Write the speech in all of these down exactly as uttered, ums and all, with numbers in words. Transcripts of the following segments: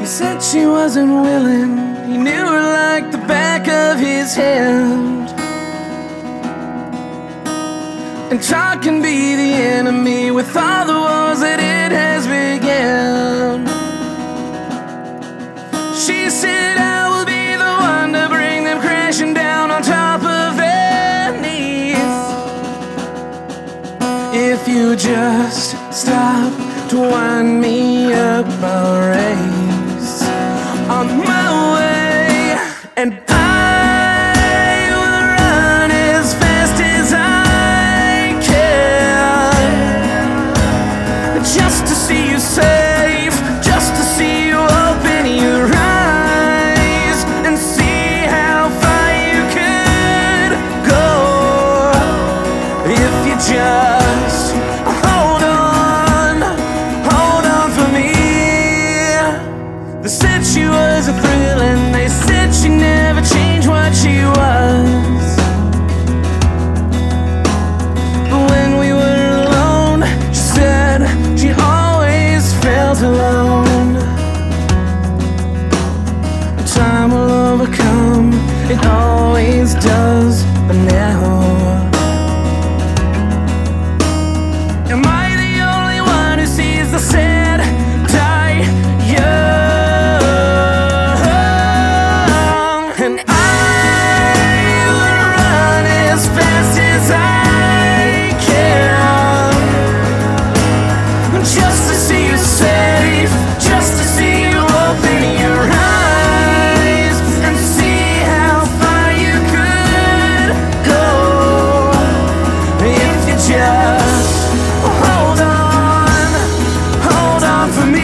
said she wasn't willing. He knew her like the back of his hand. And talk can be the enemy with all the wars that it has began. She said I will be the one to bring them crashing down on top of their knees. If you just stop to wind me up, I'll race on my way. And I will run as fast as I can, just to see you safe, just to see you open your eyes and see how far you could go if you just hold on, hold on for me. They said she was a thrill and they said she never changed what she was. But when we were alone, she said she always felt alone. Time will overcome, it always does, but now am I the only one who sees the sad die young? And I will run as fast as I can, just to see you safe, just to see you open your eyes and see how far you could go if you just hold on, hold on for me.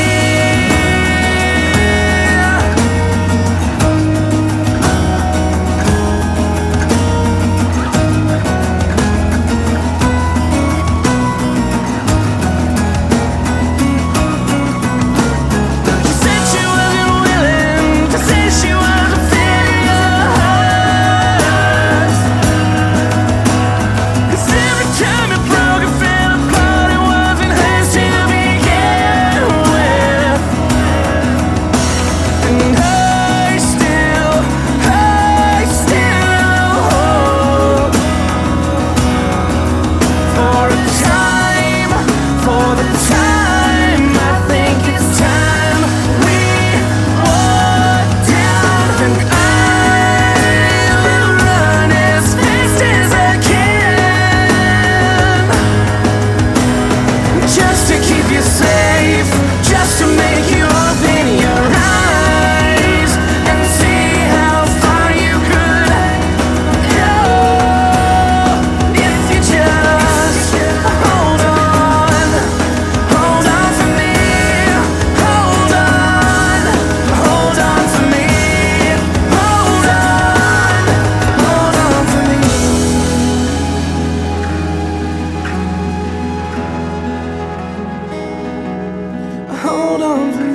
She said she wasn't willing to say she was a failure, 'cause every time it broke it fell apart, it wasn't hers to begin with. And I still, I still hope for a time, for the time I think it's time we walk down. And I will run as fast as I can, just to keep you safe, just to make you open your eyes and see how far you could go if you just hold on, hold on for me, hold on, hold on for me, hold on, hold on for me. Hold on for me.